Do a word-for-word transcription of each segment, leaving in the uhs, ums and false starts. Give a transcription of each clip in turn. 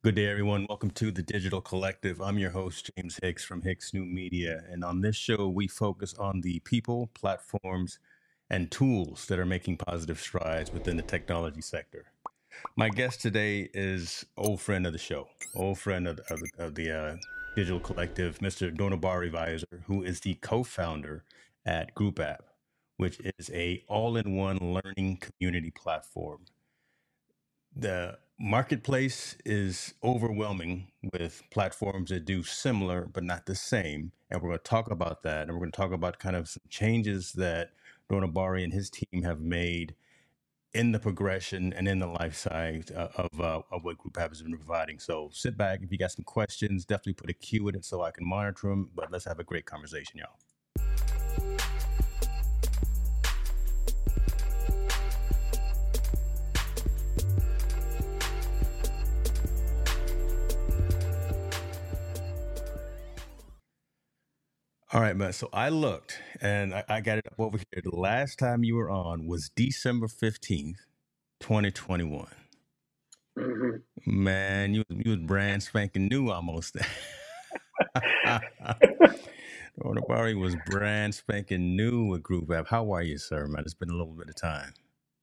Good day, everyone. Welcome to the Digital Collective. I'm your host, James Hicks from Hicks New Media. And on this show, we focus on the people, platforms, and tools that are making positive strides within the technology sector. My guest today is old friend of the show, old friend of, of, the- of the uh, Digital Collective, Mister Donabari Visor, who is the co-founder at Group App, which is a all-in-one learning community platform. The marketplace is overwhelming with platforms that do similar but not the same. And we're going to talk about that. And we're going to talk about kind of some changes that Donabari and his team have made in the progression and in the life side uh, of, uh, of what Group App has been providing. So sit back. If you got some questions, definitely put a Q in it so I can monitor them. But let's have a great conversation, y'all. All right, man. So I looked and I, I got it up over here. The last time you were on was December fifteenth, twenty twenty-one. hmm Man, you, you was brand spanking new almost. Barry was brand spanking new with Group App. How are you, sir, man? It's been a little bit of time.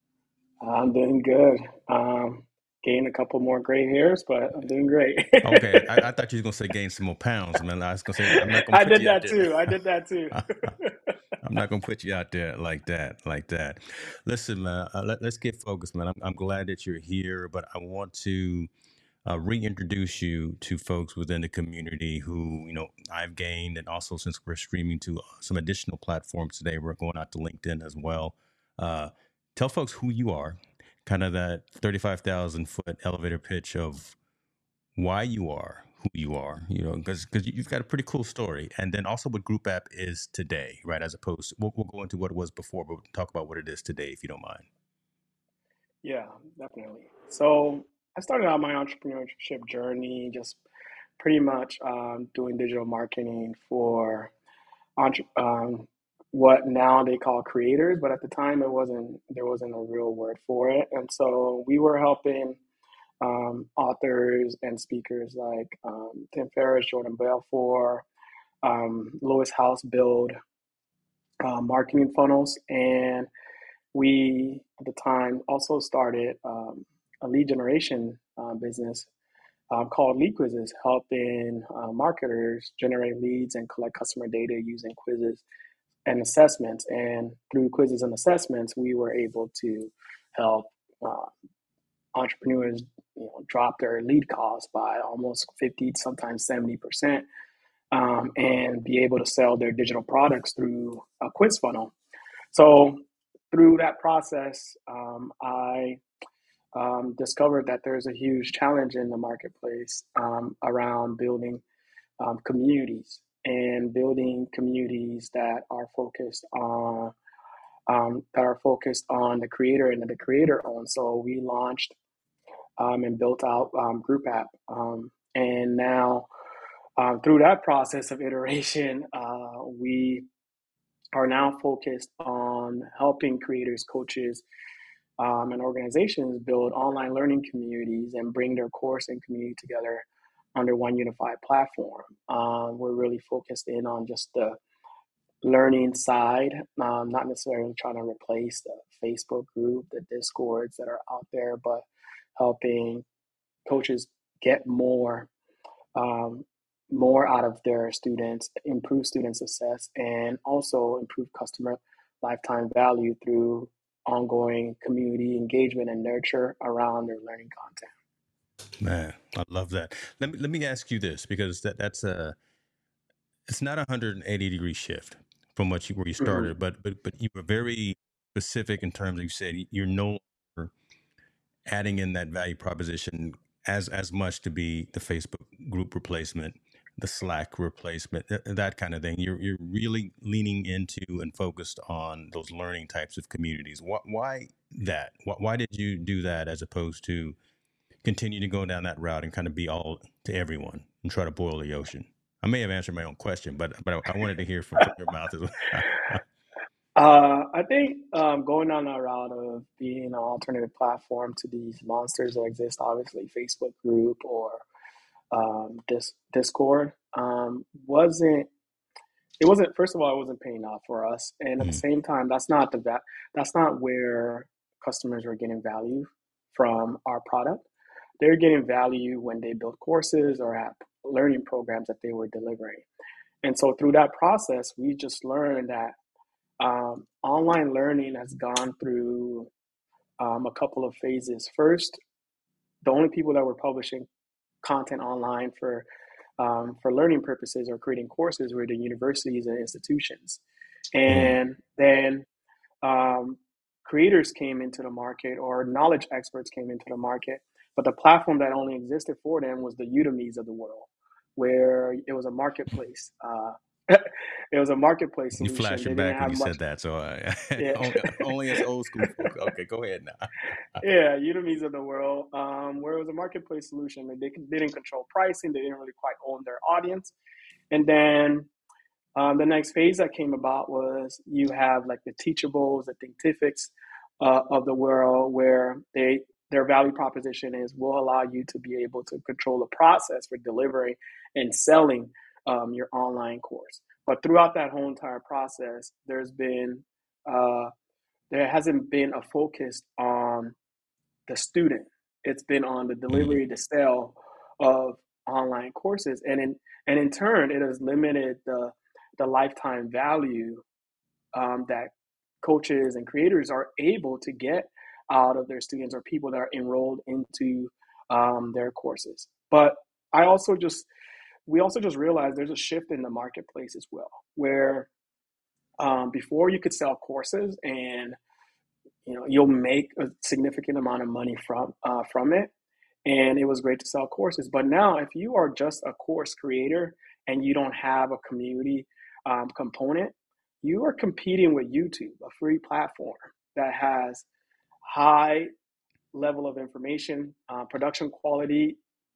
I'm doing good. Um, gained a couple more gray hairs, but I'm doing great. Okay, I, I thought you was gonna say gain some more pounds, man. I was gonna say I'm not gonna I put did you out that there. too. I did that too. I'm not gonna put you out there like that, like that. Listen, man. Uh, let, let's get focused, man. I'm, I'm glad that you're here, but I want to uh, reintroduce you to folks within the community who, you know, I've gained, and also since we're streaming to some additional platforms today, we're going out to LinkedIn as well. Uh, tell folks who you are, kind of that thirty-five thousand foot elevator pitch of why you are who you are, you know, because because you've got a pretty cool story, and then also what Group App is today, right? As opposed to, we'll, we'll go into what it was before, but we'll talk about what it is today, if you don't mind. Yeah, definitely. So I started out my entrepreneurship journey just pretty much um, doing digital marketing for entre- um, what now they call creators, but at the time it wasn't. There wasn't a real word for it, and so we were helping um, authors and speakers like um, Tim Ferriss, Jordan Belfort, um, Lewis House build uh, marketing funnels. And we, at the time, also started um, a lead generation uh, business uh, called Lead Quizzes, helping uh, marketers generate leads and collect customer data using quizzes and assessments. And through quizzes and assessments, we were able to help uh, entrepreneurs, you know, drop their lead costs by almost fifty, sometimes seventy percent, um, and be able to sell their digital products through a quiz funnel. So through that process, um, I um, discovered that there's a huge challenge in the marketplace um, around building um, communities and building communities that are focused on um, that are focused on the creator and the creator owned. So we launched um, and built out um, Group App. Um, and now, um, through that process of iteration, uh, we are now focused on helping creators, coaches, um, and organizations build online learning communities and bring their course and community together under one unified platform. Um, we're really focused in on just the learning side, um, not necessarily trying to replace the Facebook group, the Discords that are out there, but helping coaches get more um, more out of their students, improve student success, and also improve customer lifetime value through ongoing community engagement and nurture around their learning content. Man, I love that. Let me let me ask you this, because that that's a it's not a one hundred eighty degree shift from what you where you Mm-hmm. started, but but but you were very specific in terms of, you said you're no longer adding in that value proposition as as much to be the Facebook group replacement, the Slack replacement, th- that kind of thing. You're you're really leaning into and focused on those learning types of communities. Why, why that? Why, why did you do that as opposed to continue to go down that route and kind of be all to everyone and try to boil the ocean? I may have answered my own question, but but I, I wanted to hear from, from your mouth as well. Uh, I think um, going down that route of being an alternative platform to these monsters that exist, obviously Facebook group or um, this Discord um, wasn't it wasn't first of all, it wasn't paying off for us, and at the Mm, same time, that's not the va- that's not where customers were getting value from our product. They're getting value when they build courses or have learning programs that they were delivering. And so through that process, we just learned that um, online learning has gone through um, a couple of phases. First, the only people that were publishing content online for um, for learning purposes or creating courses were the universities and institutions. mm, And then um, creators came into the market or knowledge experts came into the market, but the platform that only existed for them was the Udemy's of the world, where it was a marketplace. Uh, it was a marketplace you solution. They flashing didn't back when have you much. said that, so uh, Yeah, only, only as old school folks. Okay, go ahead now. yeah, Udemy's of the world, um, where it was a marketplace solution. They, they didn't control pricing. They didn't really quite own their audience. And then Um, the next phase that came about was you have like the Teachables, the Thinkifics uh, of the world, where they their value proposition is will allow you to be able to control the process for delivering and selling um, your online course. But throughout that whole entire process, there's been uh, there hasn't been a focus on the student. It's been on the Mm, delivery, the sale of online courses, and in and in turn, it has limited the the lifetime value um, that coaches and creators are able to get out of their students or people that are enrolled into um, their courses. But I also just we also just realized there's a shift in the marketplace as well, where um, before you could sell courses and you know you'll make a significant amount of money from uh, from it, and it was great to sell courses. But now if you are just a course creator and you don't have a community um, component, you are competing with YouTube, a free platform that has high level of information, uh, production quality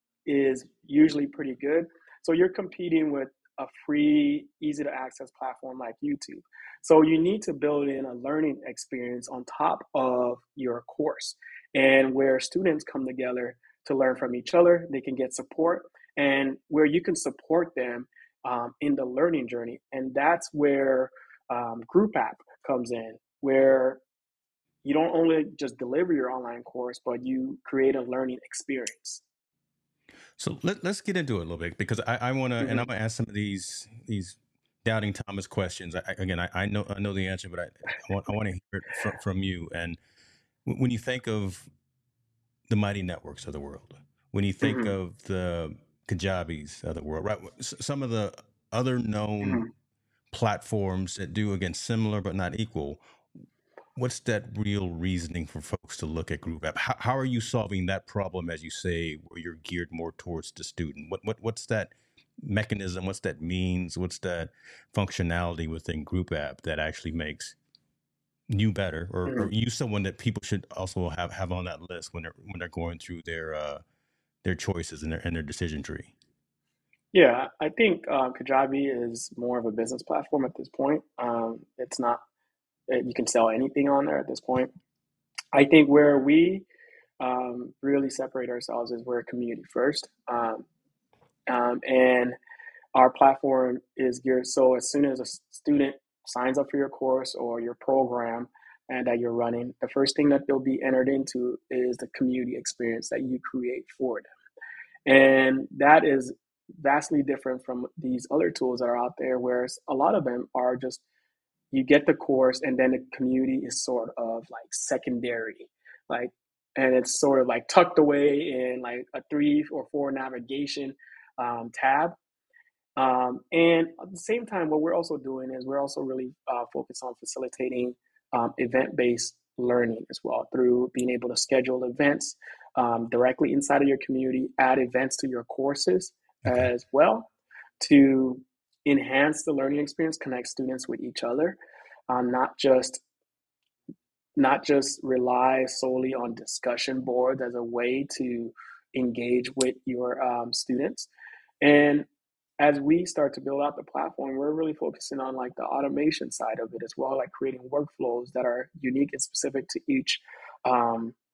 is usually pretty good. So you're competing with a free, easy to access platform like YouTube. So you need to build in a learning experience on top of your course, and where students come together to learn from each other, they can get support, and where you can support them um, in the learning journey. And that's where um, Group App comes in, where you don't only just deliver your online course, but you create a learning experience. so let, let's get into it a little bit because I, I want to, and I'm Mm-hmm. gonna ask some of these these doubting Thomas questions. I, I- again, I, I know I know the answer, but I, I want I want to hear it from from you. And w- when you think of the mighty networks of the world, when you think Mm-hmm. of the Kajabis of the world, right? s- Some of the other known Mm-hmm. platforms that do again similar but not equal. What's that real reasoning for folks to look at Group App? How, how are you solving that problem, as you say, where you're geared more towards the student? What what what's that mechanism? What's that means? What's that functionality within Group App that actually makes you better, or, or Mm-hmm. you someone that people should also have have on that list when they're when they're going through their uh, their choices and their and their decision tree? Yeah, I think uh, Kajabi is more of a business platform at this point. Um, it's not, uh, you can sell anything on there at this point. I think where we um, really separate ourselves is we're community first. Um, um, and our platform is geared so as soon as a student signs up for your course or your program and that you're running, the first thing that they'll be entered into is the community experience that you create for them. And that is vastly different from these other tools that are out there, where a lot of them are just you get the course and then the community is sort of like secondary, like, and it's sort of like tucked away in like a three or four navigation um, tab. Um, and at the same time, what we're also doing is we're also really uh, focused on facilitating um, event-based learning as well, through being able to schedule events um, directly inside of your community, add events to your courses Okay. as well to enhance the learning experience, connect students with each other, um, not just not just rely solely on discussion boards as a way to engage with your um, students. And as we start to build out the platform, we're really focusing on like the automation side of it as well, like creating workflows that are unique and specific to each um,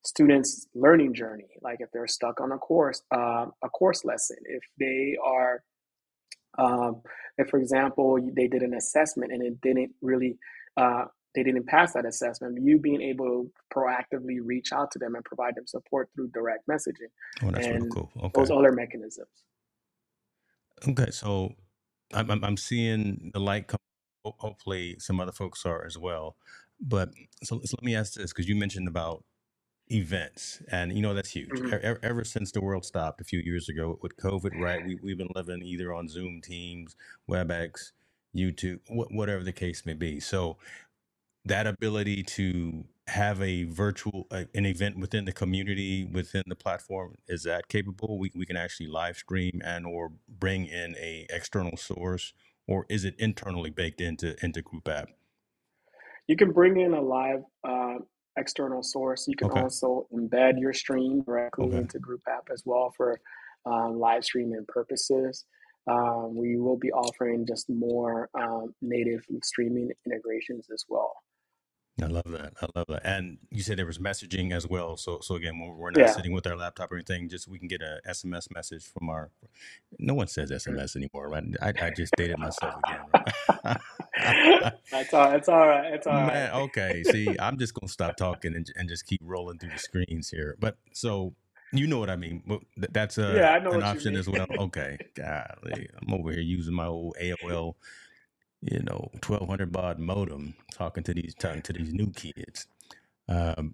students' learning journey. Like if they're stuck on a course, uh, a course lesson, if they are, um, if for example they did an assessment and it didn't really, uh, they didn't pass that assessment, you being able to proactively reach out to them and provide them support through direct messaging Oh, that's real and cool. those Okay. other mechanisms. Okay. So I'm I'm, I'm seeing the light come. ho- Hopefully, some other folks are as well. But so, so let me ask this because you mentioned about events, and you know that's huge. E- Mhm. e- Ever since the world stopped a few years ago with COVID, right? We we've been living either on Zoom, Teams, WebEx, YouTube, wh- whatever the case may be. So that ability to have a virtual uh, an event within the community within the platform, is that capable? We, we can actually live stream and or bring in a external source, or is it internally baked into into group app? You can bring in a live uh, external source. You can Okay. also embed your stream directly Okay. into Group App as well for um, live streaming purposes. Um, we will be offering just more um, native streaming integrations as well. I love that. I love that. And you said there was messaging as well. So, so again, when we're not Yeah. sitting with our laptop or anything, just we can get a S M S message from our. No one says S M S anymore, right? I, I just dated myself again, right? That's all. It's all right. It's all right. Man, okay. See, I'm just gonna stop talking and and just keep rolling through the screens here. But so you know what I mean. But th- that's Yeah, a I know an what you option mean. as well. Okay, golly, I'm over here using my old A O L, you know, twelve hundred baud modem, talking to these talking to these new kids. Um,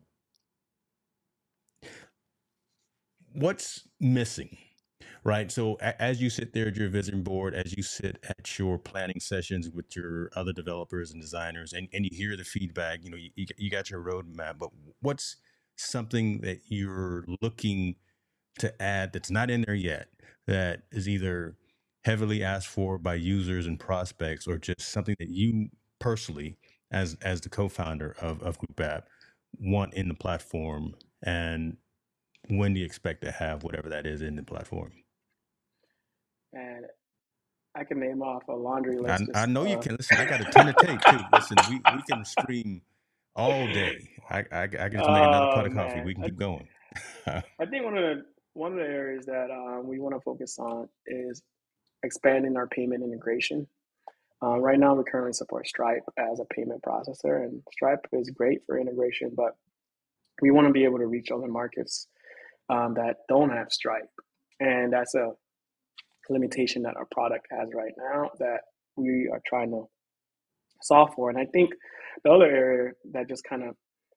what's missing? Right. So a- as you sit there at your vision board, as you sit at your planning sessions with your other developers and designers, and, and you hear the feedback, you know, you, you you got your roadmap, but what's something that you're looking to add that's not in there yet that is either heavily asked for by users and prospects, or just something that you personally, as as the co-founder of, of Group App, want in the platform, and when do you expect to have whatever that is in the platform? And I can name off a laundry I list. I Just know you uh, can. Listen, I got a ton of tape too. Listen, we we can stream all day. I I, I can just make another pot oh of coffee. man, We can I, keep going. I think one of the one of the areas that um, we want to focus on is expanding our payment integration. Uh, right now, we currently support Stripe as a payment processor, and Stripe is great for integration, but we want to be able to reach other markets um, that don't have Stripe. And that's a limitation that our product has right now that we are trying to solve for. And I think the other area that just kind of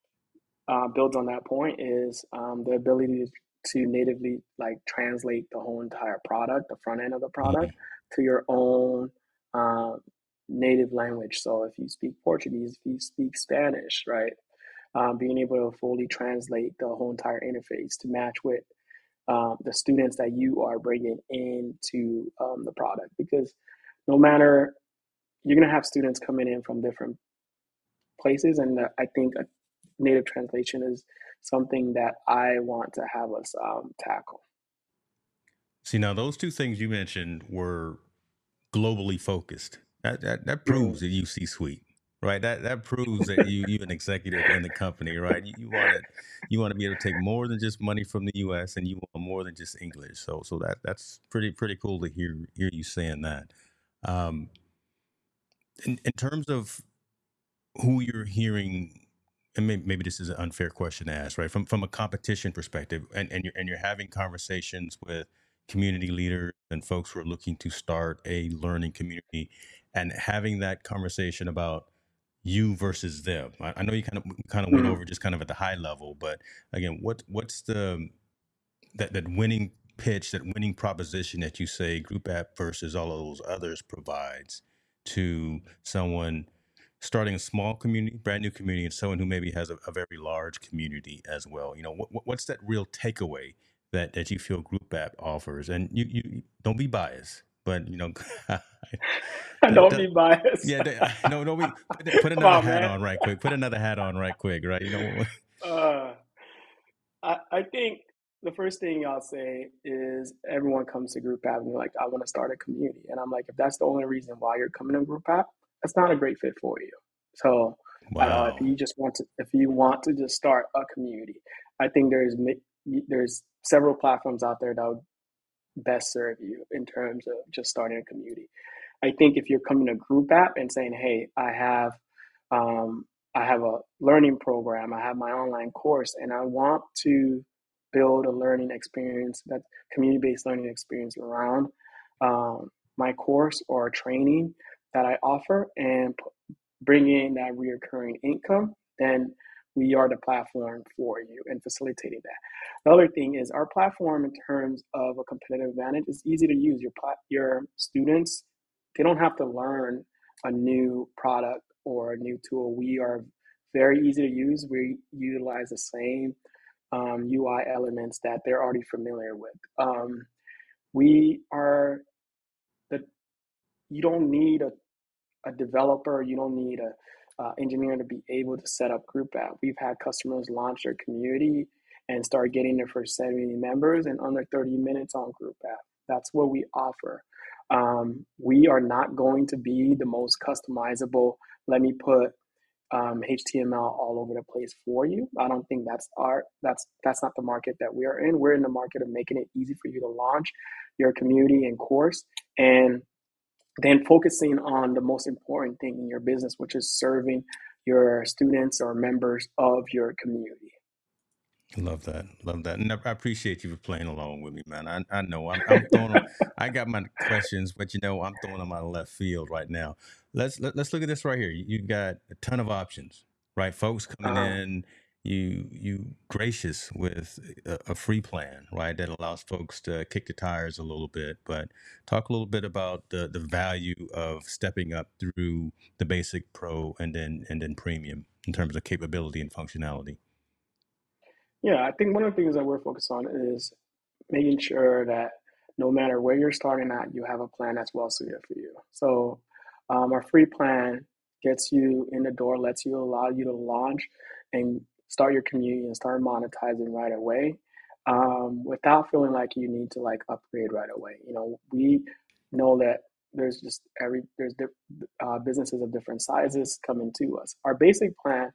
uh, builds on that point is um, the ability to natively like translate the whole entire product, the front end of the product, Mhm. to your own um, native language. So if you speak Portuguese, if you speak Spanish, right, um, being able to fully translate the whole entire interface to match with um, the students that you are bringing into um, the product, because no matter, you're going to have students coming in from different places, and uh, I think a native translation is something that I want to have us um, tackle. See, now those two things you mentioned were globally focused. That that that Mhm. proves that you see suite, right? That that proves that you you an executive in the company, right? You, you want it, you want to be able to take more than just money from the U S, and you want more than just English. So so that that's pretty pretty cool to hear hear you saying that. Um, in, in terms of who you're hearing, and maybe, maybe this is an unfair question to ask, right? From from a competition perspective, and, and you're and you're having conversations with community leaders and folks who are looking to start a learning community, and having that conversation about you versus them. I, I know you kind of kind of went Mhm. over just kind of at the high level, but again, what what's the that that winning pitch, that winning proposition that you say Group App versus all of those others provides to someone starting a small community, brand new community, and someone who maybe has a, a very large community as well. You know, what, what's that real takeaway that that you feel Group App offers? And you you don't be biased, but you know, that, Don't that, be biased. yeah, that, no, no, we put, put Come another on, hat man. on right quick. Put another hat on right quick, right? You know, Uh, I, I think the first thing I'll say is everyone comes to Group App and they're like, I want to start a community. And I'm like, if that's the only reason why you're coming to Group App, that's not a great fit for you. So at all, if wow. you just want to, if you want to just start a community, I think there's there's several platforms out there that would best serve you in terms of just starting a community. I think if you're coming to group app and saying, hey, I have um, I have a learning program, I have my online course, and I want to build a learning experience, that community-based learning experience around um, my course or training that I offer, and bring in that reoccurring income, then we are the platform for you and facilitating that. The other thing is our platform, in terms of a competitive advantage, is easy to use. Your your students, they don't have to learn a new product or a new tool. We are very easy to use. We utilize the same um, U I elements that they're already familiar with. Um, we are the you don't need a a developer, you don't need a uh, engineer to be able to set up group app. We've had customers launch their community and start getting their first seventy members in under thirty minutes on group app. That's what we offer. Um, we are not going to be the most customizable, let me put um, H T M L all over the place for you. I don't think that's our that's that's not the market that we are in. We're in the market of making it easy for you to launch your community and course, and then focusing on the most important thing in your business, which is serving your students or members of your community. Love that. Love that. And I I appreciate you for playing along with me, man. I, I know I'm, I'm throwing them, I got my questions, but you know, I'm throwing them out of left field right now. Let's, let, let's look at this right here. You- You've got a ton of options, right? Folks coming Uh, in, you, you gracious with a, a free plan, right? That allows folks to kick the tires a little bit, but talk a little bit about the, the value of stepping up through the basic, pro, and then, and then premium in terms of capability and functionality. yeah, I think one of the things that we're focused on is making sure that no matter where you're starting at, you have a plan that's well suited for you. So um, our free plan gets you in the door, lets you allow you to launch and start your community and start monetizing right away, um, without feeling like you need to like upgrade right away. You know, we know that there's just every there's uh, businesses of different sizes coming to us. Our basic plan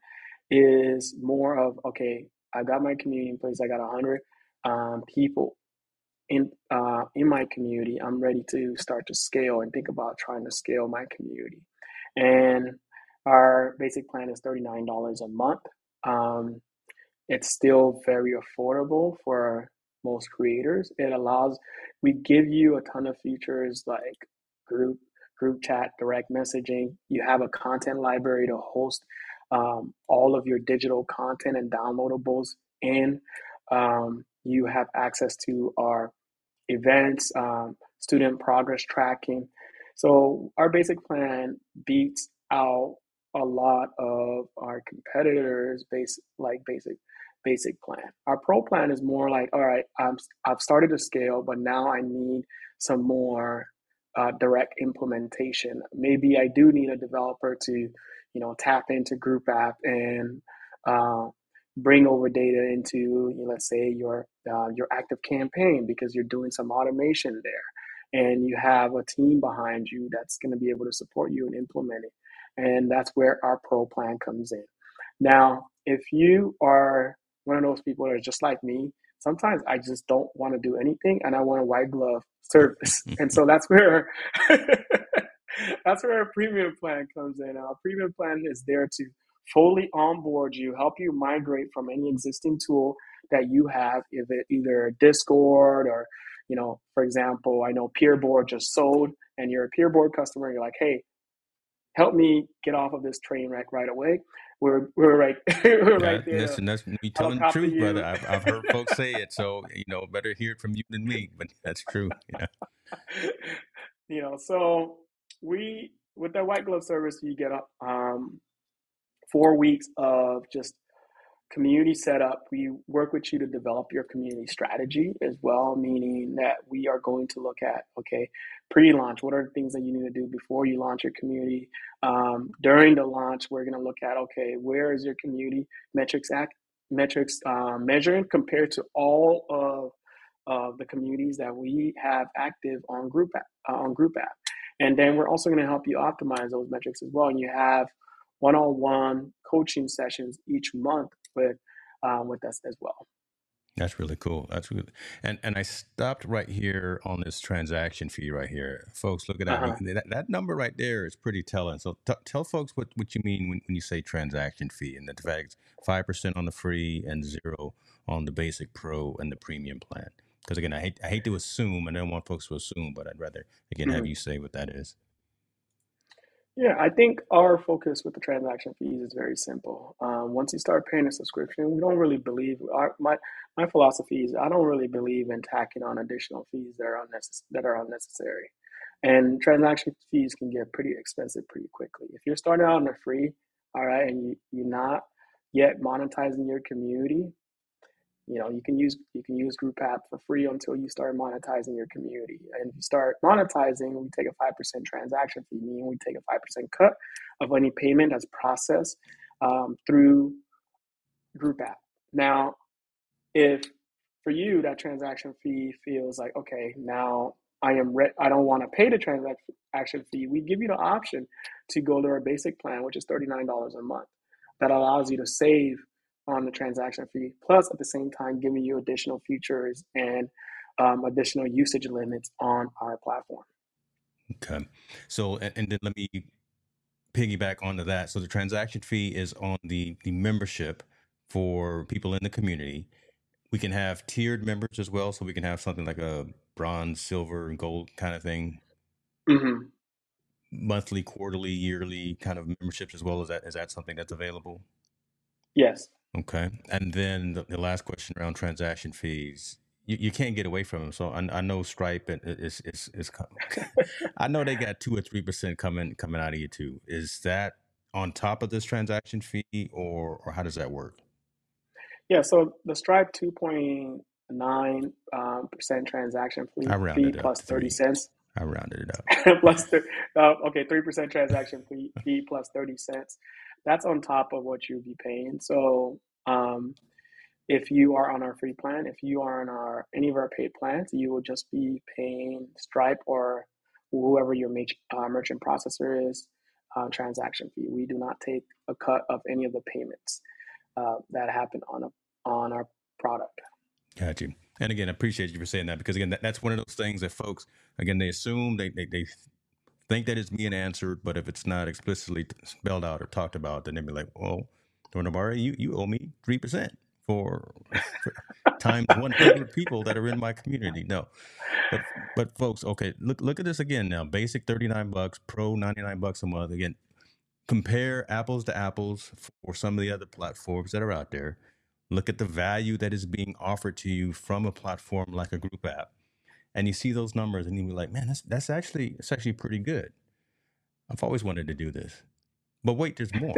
is more of, okay, I've got my community in place. I got a hundred um, people in uh, in my community. I'm ready to start to scale and think about trying to scale my community. And our basic plan is thirty-nine dollars a month. Um, it's still very affordable for most creators. It allows, we give you a ton of features like group group chat, direct messaging. You have a content library to host um, all of your digital content and downloadables in. Um, you have access to our events, um, student progress tracking. So our basic plan beats out a lot of our competitors' base like basic basic plan. Our pro plan is more like, all right, I'm, I've started to scale, but now I need some more uh, direct implementation. Maybe I do need a developer to, you know, tap into Group App and uh, bring over data into, you know, let's say your uh, your active campaign, because you're doing some automation there, and you have a team behind you that's going to be able to support you and implement it. And that's where our pro plan comes in. Now, if you are one of those people that are just like me, sometimes I just don't want to do anything and I want a white glove service. And so that's where that's where a premium plan comes in. Our premium plan is there to fully onboard you, help you migrate from any existing tool that you have, if it either Discord or, you know, for example, I know Peerboard just sold and you're a Peerboard customer, you're like, hey, help me get off of this train wreck right away. We're we're right we're right That, there to listen, that's me telling the helicopter truth, brother. you. I've I've heard folks say it, so you know, better hear it from you than me. But that's true. Yeah. You know, so we with that white glove service, you get up um, four weeks of just community setup. We work with you to develop your community strategy as well, meaning that we are going to look at, okay, pre-launch, what are the things that you need to do before you launch your community? Um, during the launch, we're going to look at, okay, where is your community metrics act metrics uh, measuring compared to all of uh, the communities that we have active on group app, uh, on group app. And then we're also going to help you optimize those metrics as well. And you have one-on-one coaching sessions each month with um, with us as well. That's really cool. That's really, and and I stopped right here on this transaction fee right here, folks. Look at that. Uh-huh. That, that number right there is pretty telling. So t- tell folks what, what you mean when, when you say transaction fee, and the fact five percent on the free and zero on the basic pro and the premium plan. Because again, I hate I hate to assume, and I don't want folks to assume, but I'd rather again have Mhm. you say what that is. Yeah, I think our focus with the transaction fees is very simple. Um, once you start paying a subscription, we don't really believe our my my philosophy is I don't really believe in tacking on additional fees that are unnecess- that are unnecessary. And transaction fees can get pretty expensive pretty quickly. If you're starting out on a free, all right, and you, you're not yet monetizing your community, you know, you can use you can use Group App for free until you start monetizing your community. And if you start monetizing, we take a five percent transaction fee, meaning we take a five percent cut of any payment that's processed um, through Group App. Now, if for you that transaction fee feels like, okay, now I am re- I don't want to pay the transaction fee, we give you the option to go to our basic plan, which is thirty-nine dollars a month. That allows you to save on the transaction fee, plus at the same time giving you additional features and um, additional usage limits on our platform. Okay, so and, and then let me piggyback onto that. So the transaction fee is on the the membership for people in the community. We can have tiered members as well, so we can have something like a bronze, silver, and gold kind of thing, Mm-hmm. monthly, quarterly, yearly kind of memberships as well. Is that is that something that's available? Yes. Okay, and then the, the last question around transaction fees. You, you can't get away from them. So I, I know Stripe and is is is. I know they got two or three percent coming coming out of you too. Is that on top of this transaction fee, or or how does that work? Yeah, so the Stripe two point nine um, percent transaction I fee, fee rounded it up plus to thirty three. cents I rounded it up. plus th- uh, okay, three percent transaction fee, fee plus thirty cents. That's on top of what you'll be paying. So um, if you are on our free plan, if you are on our any of our paid plans, you will just be paying Stripe or whoever your uh, merchant processor is uh, transaction fee. We do not take a cut of any of the payments uh, that happen on a on our product. Got you. And again, I appreciate you for saying that because again, that, that's one of those things that folks again they assume they, they they think that it's being answered, but if it's not explicitly spelled out or talked about, then they'd be like, "Well, Dornabari, you you owe me three percent for, for times one hundred people that are in my community." No, but but folks, okay, look look at this again now. Basic thirty nine bucks, pro ninety nine bucks a month. Again, compare apples to apples for some of the other platforms that are out there. Look at the value that is being offered to you from a platform like a group app, and you see those numbers, and you be like, "Man, that's that's actually it's actually pretty good." I've always wanted to do this, but wait, there's more.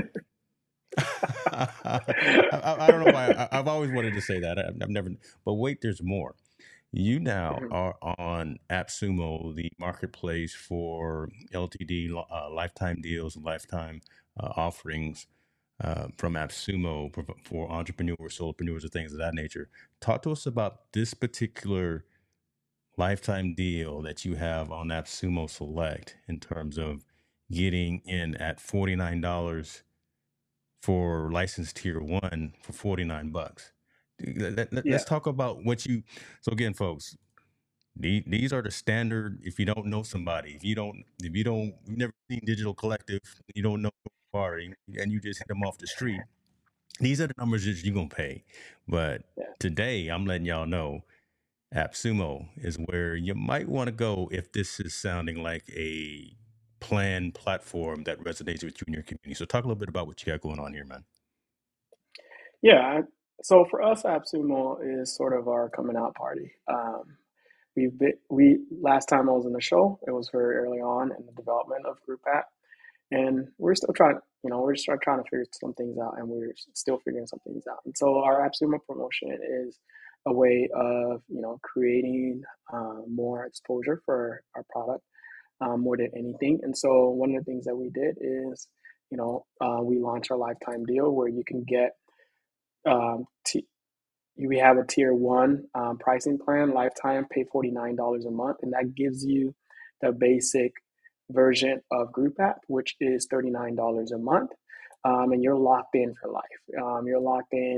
I, I, I don't know why I, I've always wanted to say that. I, I've never, but wait, there's more. You now Mhm. are on AppSumo, the marketplace for L T D, uh, lifetime deals, lifetime uh, offerings uh, from AppSumo for, for entrepreneurs, solopreneurs, and things of that nature. Talk to us about this particular lifetime deal that you have on AppSumo Select in terms of getting in at forty-nine dollars for license tier one for forty-nine bucks. Let, let, Yeah. us talk about what you, so again, folks, the- these are the standard. If you don't know somebody, if you don't, if you don't, you've never seen Digital Collective, you don't know who they are, and you just hit them off the street. These are the numbers that you're gonna pay. But Yeah. today, I'm letting y'all know, AppSumo is where you might want to go if this is sounding like a planned platform that resonates with you and your community. So, talk a little bit about what you got going on here, man. Yeah. So for us, AppSumo is sort of our coming out party. Um, we've been, we last time I was in the show, it was very early on in the development of Group App, and we're still trying. You know, we're just trying to figure some things out, and we're still figuring some things out. And so our AppSumo promotion is a way of you know creating uh, more exposure for our product um, more than anything. And so one of the things that we did is, you know, uh, we launched our lifetime deal where you can get um, t- we have a tier one um, pricing plan, lifetime, pay forty-nine dollars a month, and that gives you the basic version of Group App, which is thirty-nine dollars a month. Um, and you're locked in for life. Um, you're locked in.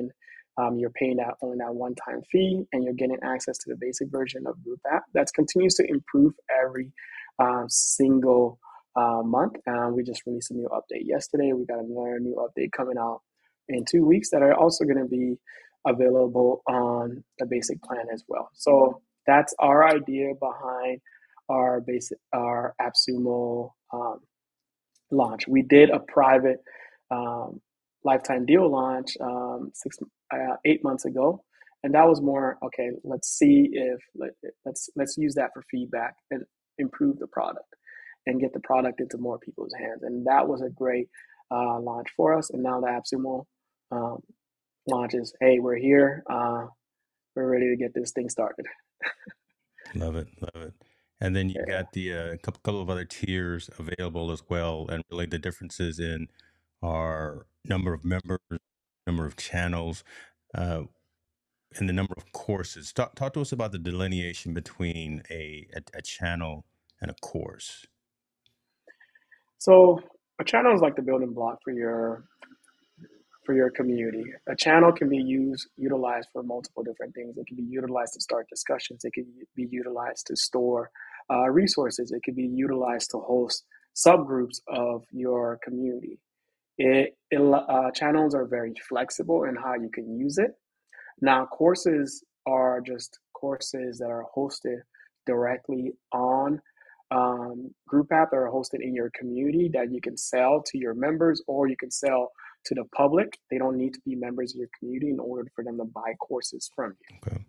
Um, you're paying that only that one-time fee, and you're getting access to the basic version of Group App that continues to improve every um, single uh, month. And we just released a new update yesterday. We got another new update coming out in two weeks that are also going to be available on the basic plan as well. So that's our idea behind our basic our AppSumo um, launch. We did a private um, lifetime deal launch um, six uh, eight months ago, and that was more okay. Let's see if let, let's let's use that for feedback and improve the product and get the product into more people's hands. And that was a great uh, launch for us. And now the AppSumo um, launches. Hey, we're here. Uh, we're ready to get this thing started. Love it, love it. And then you've Yeah. got the uh, couple, couple of other tiers available as well, and really the differences in our number of members, number of channels, uh, and the number of courses. Talk, talk to us about the delineation between a, a, a channel and a course. So a channel is like the building block for your for your community. A channel can be used utilized for multiple different things. It can be utilized to start discussions. It can be utilized to store uh, resources. It can be utilized to host subgroups of your community. It, it uh, channels are very flexible in how you can use it. Now, courses are just courses that are hosted directly on um, Group App that are hosted in your community that you can sell to your members or you can sell to the public. They don't need to be members of your community in order for them to buy courses from you. Okay.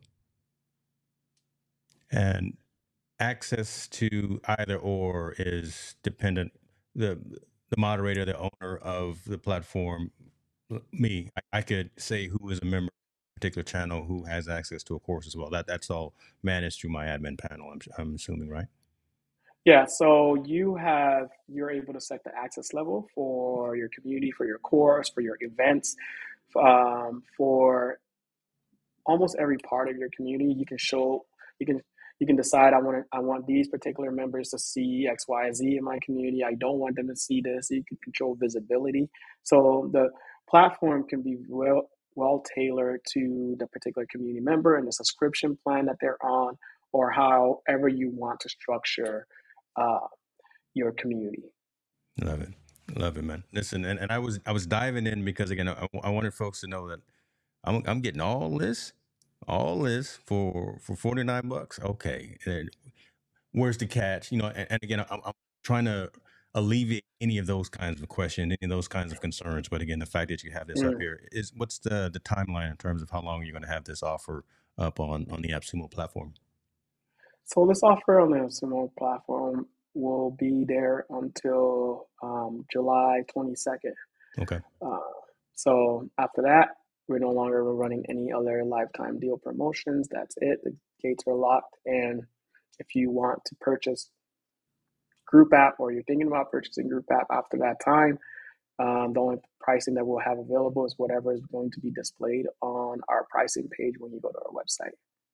And access to either or is dependent. The the moderator, the owner of the platform, me, I, I could say who is a member of a particular channel who has access to a course as well. That that's all managed through my admin panel. I'm I'm assuming, right? Yeah, so you have you're able to set the access level for your community, for your course, for your events, um, for almost every part of your community. You can show you can you can decide I want to, I want these particular members to see X, Y, Z in my community. I don't want them to see this. You can control visibility. So the platform can be well well tailored to the particular community member and the subscription plan that they're on, or however you want to structure uh, your community. Love it, love it, man. Listen, and, and I was I was diving in because again, I, I wanted folks to know that I'm I'm getting all this, all this for for forty nine bucks. Okay, and where's the catch? You know, and, and again, I'm, I'm trying to alleviate any of those kinds of questions, any of those kinds of concerns. But again, the fact that you have this up Mm. here is what's the the timeline in terms of how long you're going to have this offer up on on the AppSumo platform? So this offer on the Sumo platform will be there until um, July twenty-second. Okay. Uh, so after that, we're no longer running any other lifetime deal promotions. That's it. The gates are locked. And if you want to purchase Group App or you're thinking about purchasing Group App after that time, um, the only pricing that we'll have available is whatever is going to be displayed on our pricing page when you go to our website.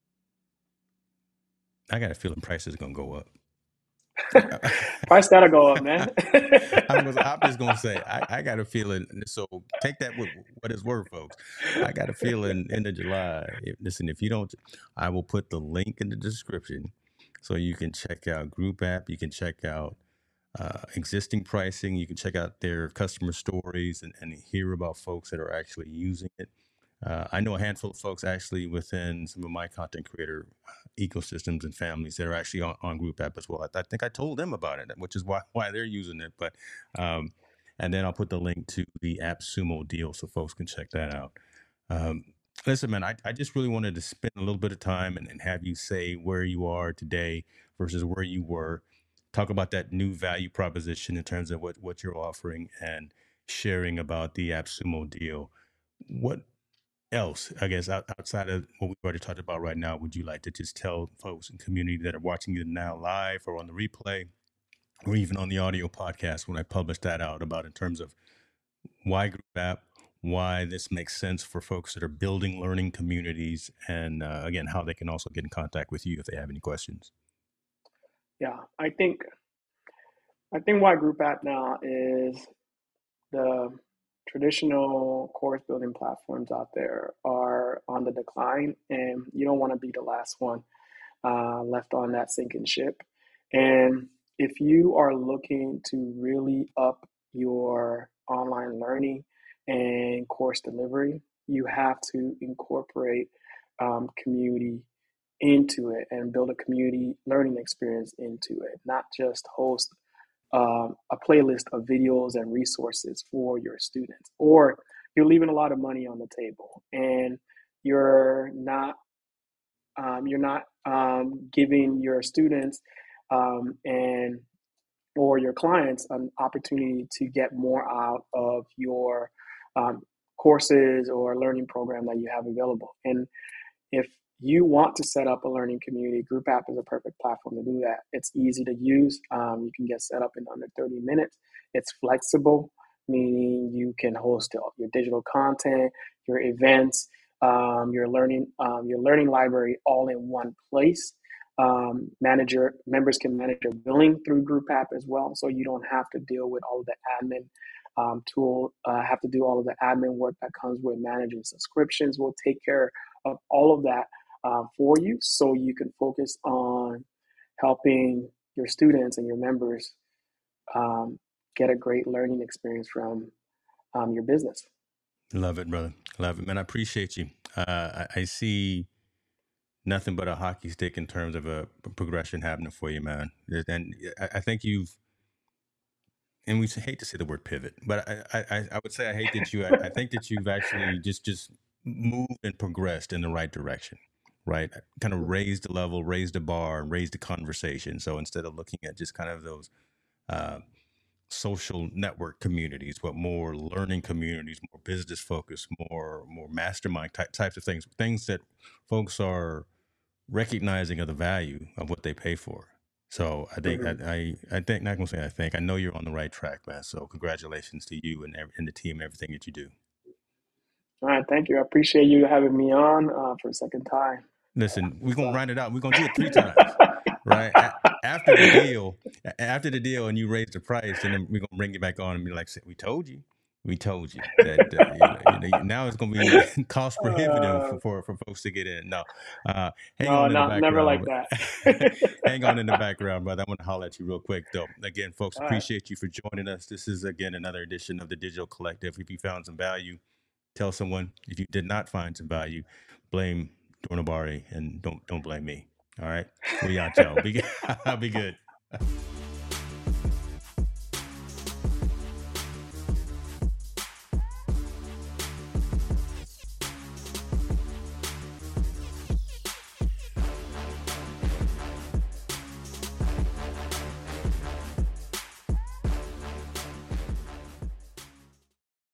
I got a feeling prices are going to go up. Price gotta go up, man. I'm, gonna, I'm just gonna say I, I got a feeling. So take that with what it's worth, folks. I got a feeling end of July. If, listen, if you don't, I will put the link in the description so you can check out Group App. You can check out uh, existing pricing. You can check out their customer stories and, and hear about folks that are actually using it. Uh, I know a handful of folks actually within some of my content creator ecosystems and families that are actually on, on Group App as well. I, I think I told them about it, which is why why they're using it. But um, and then I'll put the link to the AppSumo deal so folks can check that out. Um, listen, man, I, I just really wanted to spend a little bit of time and, and have you say where you are today versus where you were. Talk about that new value proposition in terms of what, what you're offering and sharing about the AppSumo deal. What else, I guess, out, outside of what we've already talked about right now, would you like to just tell folks in community that are watching you now live or on the replay or even on the audio podcast when I publish that out about in terms of why Group App, why this makes sense for folks that are building learning communities, and uh, again, how they can also get in contact with you if they have any questions? Yeah, I think I think why Group App now is the traditional course building platforms out there are are on the decline, and you don't want to be the last one uh, left on that sinking ship. And if you are looking to really up your online learning and course delivery, you have to incorporate um, community into it and build a community learning experience into it, not just host um, a playlist of videos and resources for your students. Or you're leaving a lot of money on the table and you're not um, you're not um, giving your students um, and or your clients an opportunity to get more out of your um, courses or learning program that you have available. And if you want to set up a learning community, Group App is a perfect platform to do that. It's easy to use. Um, you can get set up in under thirty minutes. It's flexible, meaning you can host your digital content, your events, um, your learning, um, your learning library all in one place. Um, manager members can manage your billing through Group App as well, so you don't have to deal with all the admin um, tool. Uh, have to do all of the admin work that comes with managing subscriptions. We'll take care of all of that uh, for you, so you can focus on helping your students and your members um, get a great learning experience from um, your business. Love it, brother. Love it, man. I appreciate you. Uh, I, I see nothing but a hockey stick in terms of a progression happening for you, man. And I, I think you've, and we hate to say the word pivot, but I, I, I would say I hate that you. I, I think that you've actually just just moved and progressed in the right direction, right? Kind of raised the level, raised the bar, and raised the conversation. So instead of looking at just kind of those uh, social network communities, but more learning communities, more business focused, more more mastermind type, types of things, things that folks are recognizing of the value of what they pay for. So I think Mm-hmm. I, I I think not gonna say I think I know you're on the right track, man. So congratulations to you and and the team, everything that you do. All right, thank you. I appreciate you having me on uh, for a second time. Listen, we're It's, gonna uh... round it out. We're gonna do it three times, right? A- after the deal, after the deal, and you raise the price, and then we're gonna bring you back on and be like, "We told you, we told you that uh, you know, you know, now it's gonna be cost prohibitive uh, for, for, for folks to get in." No, uh, hang no, on in the not never like background. that. Hang on in the background, brother. I want to holler at you real quick, though. Again, folks, All right. appreciate you for joining us. This is again another edition of the Digital Collective. If you found some value, tell someone. If you did not find some value, blame Dornabari and don't don't blame me. All right, we out, y'all. Be be good.